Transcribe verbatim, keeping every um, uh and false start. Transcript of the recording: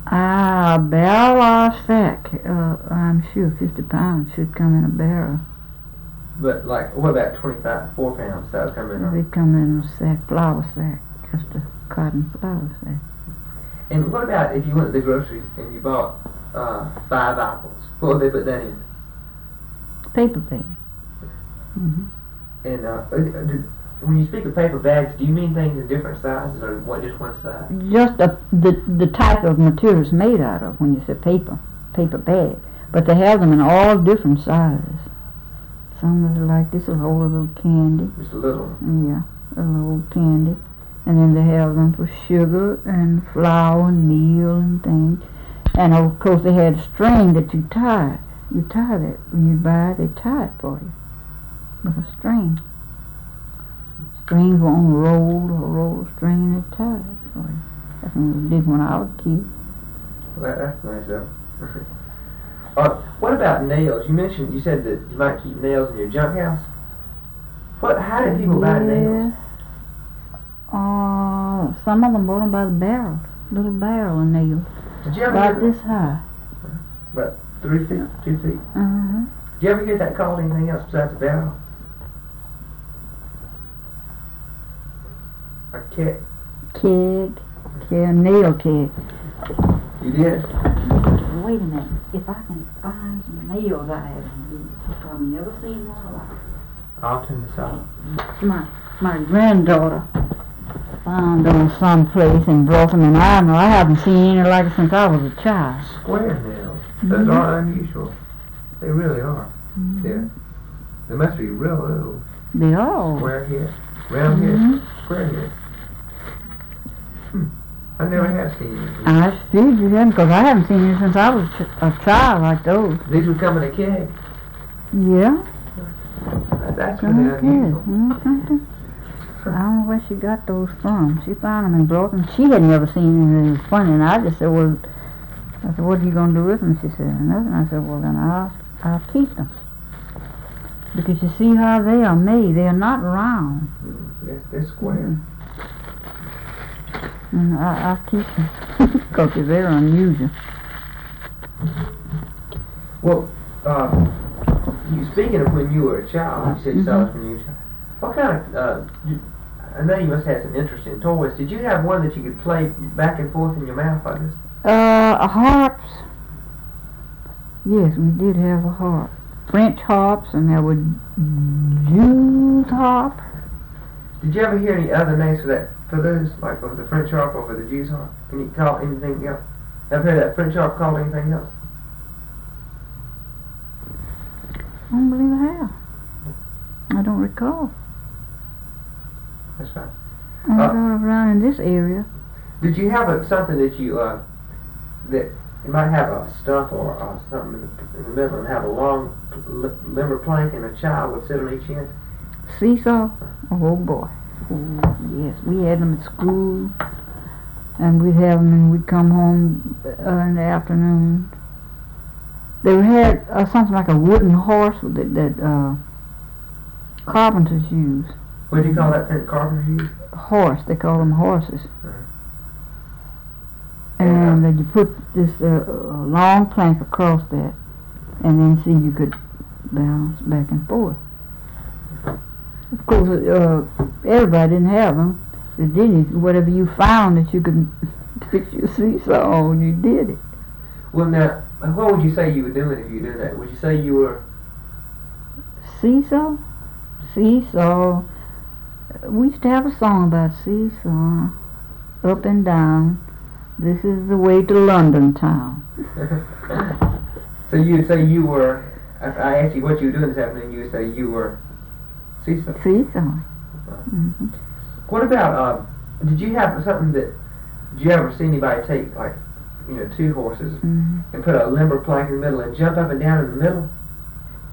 Ah, a barrel or a sack? Uh, I'm sure fifty pounds should come in a barrel. But like, what about twenty-five, four pounds? That would come in. They come in a sack, flour sack, just a cotton flour sack. And what about if you went to the grocery and you bought uh, five apples? What would they put that in? Paper bag. Mm-hmm. And uh, did, when you speak of paper bags, do you mean things in different sizes or what, just one size? Just a, the the type of material it's made out of when you say paper, paper bag. But they have them in all different sizes. Some is like this will hold a little candy. Just a little one. Yeah, a little candy. And then they have them for sugar and flour and meal and things. And of course they had a string that you tie. You tie that. When you buy it, they tie it for you with a string. Strings were on a roll or a roll of string and they tie it for you. That's what we did when I was a kid. Well, that, that's nice though. uh, what about nails? You mentioned, you said that you might keep nails in your junk house. What? How did people buy nails? Uh, some of them bought them by the barrel, little barrel of nails. Did you ever About get this high. About three feet, two feet. Uh-huh. Did you ever get that called anything else besides a barrel? A keg? Keg. Yeah, nail keg. You did? Wait a minute. If I can find some nails I haven't used, I've probably never seen one like. I'll turn this off. My my granddaughter found them someplace and brought them, and I know I haven't seen any like it since I was a child. Square nails. Those Mhm. are unusual. They really are. Mhm. Yeah. They must be real little. They are. Square here, round Mhm. here, square here. Hmm. I never have seen these. I figured you hadn't, because I haven't seen it since I was ch- a child like those. These would come in a keg. Yeah. That's really unusual. Mm-hmm. I don't know where she got those from. She found them and brought them. She had never seen anything that was funny, and I just said, well, I said, what are you going to do with them? She said, nothing. I said, well, then I'll, I'll keep them. Because you see how they are made. They are not round. Mm, yes, they're square. And I, I'll keep them because they're very unusual. Well, uh, you speaking of when you were a child, you said you saw Mhm. us when you were a child. What kind of, uh, you, I know you must have some interesting toys. Did you have one that you could play back and forth in your mouth like this? Uh, harps. Yes, we did have a harp. French harps, and there were Jew's harp. Did you ever hear any other names for that, for those, like for the French harp or for the Jew's harp? Can you call anything else? Ever heard that French harp called anything else? I don't believe I have. I don't recall. That's fine. I Uh, got around in this area. Did you have a, something that you, uh, that you might have a stump or uh, something in the, in the middle and have a long li- limber plank and a child would sit on each end? Seesaw? Oh boy. Ooh, yes, we had them at school, and we'd have them and we'd come home uh, in the afternoon. They had uh, something like a wooden horse that, that uh, carpenters use. What do you call that thing carpenters use? Horse, they call them horses. Uh-huh. And then you put this uh, uh, long plank across that, and then see you could bounce back and forth. Of course, uh, everybody didn't have them. They didn't. Whatever you found that you could fix your seesaw on, you did it. Well, now, what would you say you were doing if you were doing that? Would you say you were... Seesaw? Seesaw. We used to have a song about seesaw. Up and down. This is the way to London town. So you would say you were... If I asked you what you were doing this afternoon, you would say you were... Seesaw. Seesaw. Uh-huh. Mm-hmm. What about, uh, did you have something that... Did you ever see anybody take, like, you know, two horses Mm-hmm. and put a limber plank in the middle and jump up and down in the middle?